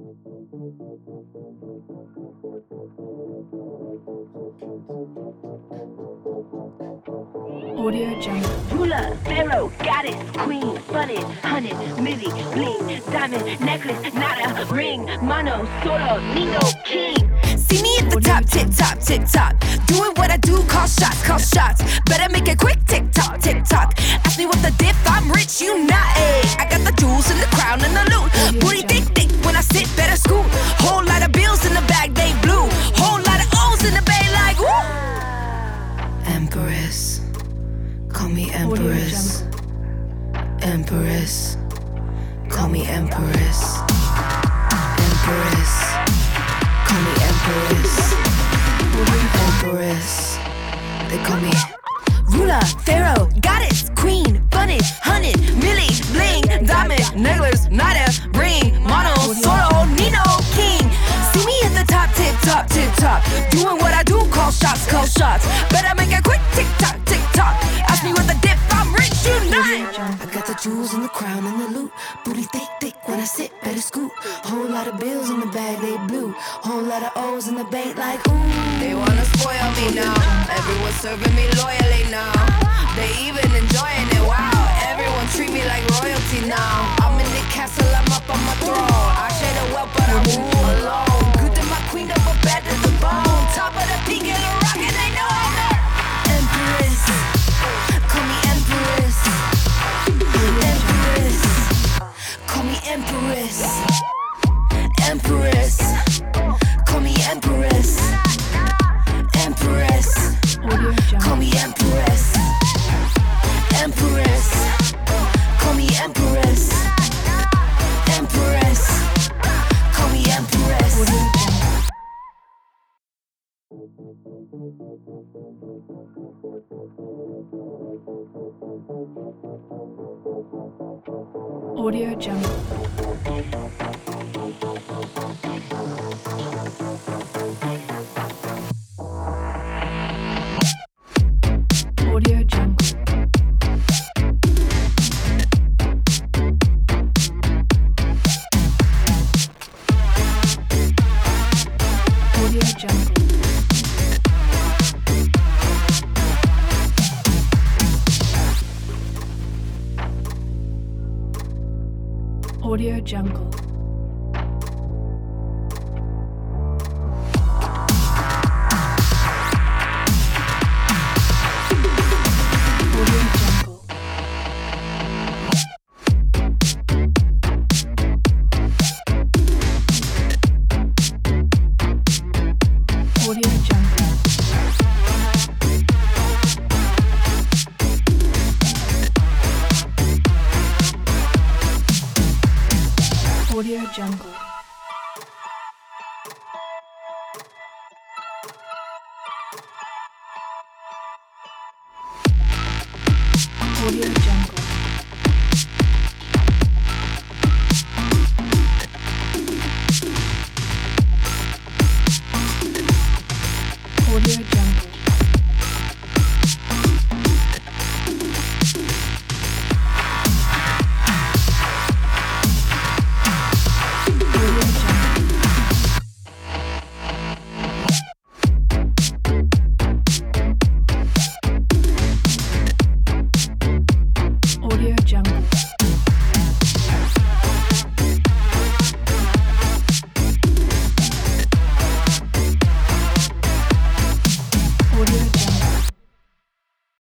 Audio Jungle. Ruler, Pharaoh, Goddess, Queen, Bunny, Honey, Millie, Bling, Diamond, Necklace, Nada, Ring, Mono, Solo, Nino, King. See me at the top, tip top, tick tock. Doing what I do, call shots, call shots. Better make it quick, tick tock, tick tock. Ask me what the diff, I'm rich, you not, ayy. I got the jewels and the crown and the loot. Booty thick, thick, when I sit, better scoot. Whole lot of bills in the bag, they blue. Whole lot of O's in the bay, like woo. Empress, call me Empress. Empress, call me Empress. Empress, call me Empress. Empress, they call me Ruler, Pharaoh, Goddess, Queen, Bunny, Honey, Millie, Bling, Diamond, Necklace, Nada, Ring, Mono, Solo, Nino, King. See me at the top, tip top, tip top. Doing what I do, call shots, call shots. Better make a quick tick tock, tick tock. Ask me what the dip, I'm rich, you not. I got the jewels and the crown and the loot. Booty thick, thick, when I sit, better scoot. Whole lot of bills in the bag, they blue. Whole lot of O's in the bank, like ooh. They wanna spoil me now. Everyone's serving me loyally now. They even enjoying it, wow. Everyone treat me like royalty now. I'm in the castle, I'm up on my throne. I share the wealth, but I rule alone. Good to my queen, but bad to the bone. Top of the peak and the rock, and they know I'm the Empress. Call me Empress. Empress, call me Empress. Empress, call me Empress. Empress, call me Empress. Empress, call me Empress. Empress, call me Empress. Audio Jungle. Audio Jungle. Audio Jungle. Audio Jungle. Audio Jungle. Audio Jungle.